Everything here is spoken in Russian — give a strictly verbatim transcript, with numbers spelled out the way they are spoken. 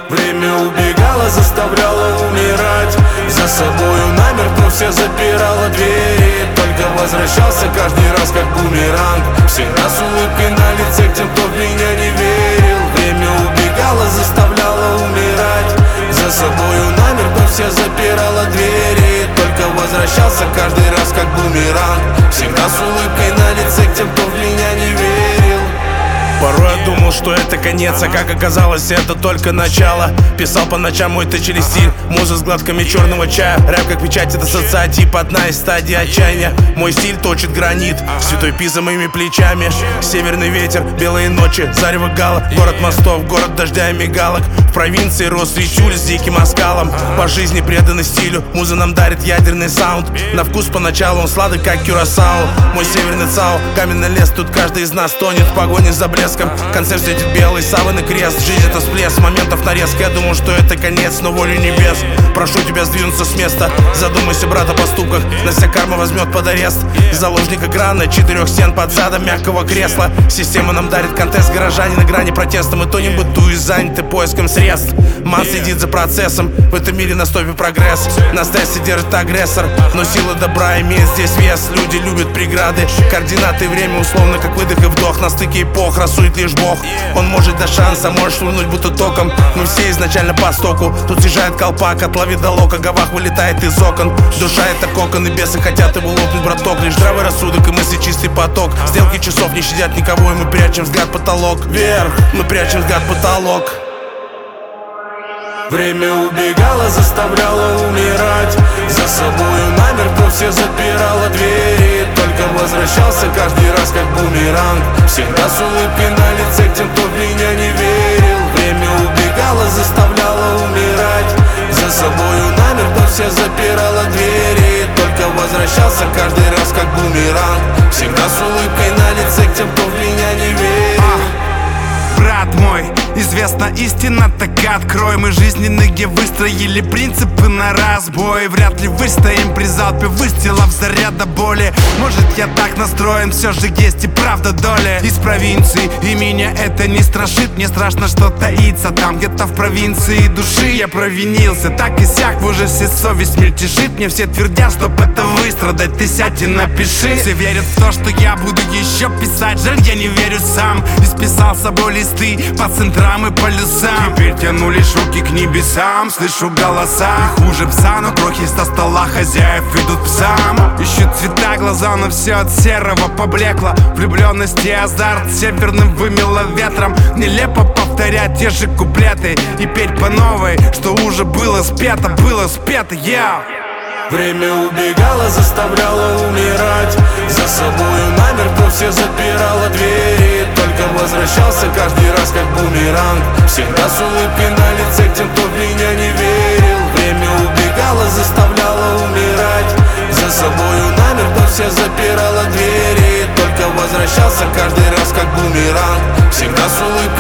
Время убегало, заставляло умирать. За собою намертво все запирало двери. Только возвращался каждый раз как бумеранг. Всегда с улыбкой на лице к тем, кто в меня не верил. Время убегало, заставляло умирать. За собою намертво все запирало двери. Только возвращался каждый раз как бумеранг. Всегда с улыбкой на лице к тем, кто в меня не верил. Порой я думал, что это конец, а как оказалось, это только начало. Писал по ночам мой точили стиль, муза с гладками черного чая. Рэп как печать, это социотип, одна из стадий отчаяния. Мой стиль точит гранит, святой Пи за моими плечами. Северный ветер, белые ночи, зарево гала. Город мостов, город дождя и мигалок. В провинции рос ритюль с диким оскалом. По жизни преданы стилю, муза нам дарит ядерный саунд. На вкус поначалу он сладок, как кюрасао. Мой северный цау, каменный лес, тут каждый из нас тонет в погоне за блеском. Концерт светит белый, саван и крест. Жизнь это всплеск, моментов нарезка. Я думал, что это конец, но волю небес. Прошу тебя сдвинуться с места. Задумайся, брат, о поступках. На себя карма возьмет под арест. Заложник экрана, четырех стен под задом мягкого кресла. Система нам дарит контест, горожане на грани протеста. Мы тонем быту и заняты поиском средств. Ман следит за процессом, в этом мире на стопе прогресс. На стрессе держит агрессор, но сила добра имеет здесь вес. Люди любят преграды, координаты, время условно как выдох и вдох. На стыке эпох рассудит лишь Бог. Он может дать шанс, а может швырнуть будто током. Мы все изначально по стоку. Тут съезжает колпак, от лови до лока. Гавах вылетает из окон. Душа это кокон, и бесы хотят его лопнуть, браток. Лишь здравый рассудок и мысли чистый поток. Стрелки часов не щадят никого, и мы прячем взгляд в потолок. Вверх, мы прячем взгляд в потолок. Время убегало, заставляло умирать. За собою намертво все запирало двери. Только возвращался каждый раз как бумеранг. Всегда с улыбкой на лице к тем, кто в меня не верил. Время убегало, заставляло умирать. За собою намертво все запирало двери. Только возвращался каждый раз как бумеранг. Всегда с улыбкой на лице к тем, кто в меня не верил. Брат мой, известна истина, так открой. Мы жизненные, где выстроили принципы на разбой. Вряд ли выстоим при залпе выстрелов заряда боли. Может я так настроен, все же есть и правда доля. Из провинции, и меня это не страшит. Мне страшно, что таится там где-то в провинции души. Я провинился, так и сяк, в ужасе совесть мельтешит. Мне все твердят, чтоб это выстрадать, ты сядь и напиши. Все верят в то, что я буду еще писать. Жаль, я не верю сам. Исписал с собой листы по центрам и полюсам. Теперь тяну лишь руки к небесам. Слышу голоса, и хуже пса, но крохи со стола хозяев идут псам. Ищут цвета глаза, но все от серого поблекло. Влюбленность и азарт северным вымело ветром. Нелепо повторять те же куплеты и петь по новой, что уже было спето, было спето, я yeah. Время убегало, заставляло умирать. За собою намертво все запирало двери. Только возвращался каждый раз как бумеранг. Всегда с улыбкой на лице к тем, кто в меня не верил. Время убегало, заставляло умирать. За собою намертво все запирало двери. Только возвращался каждый раз как бумеранг. Всегда с улыбкой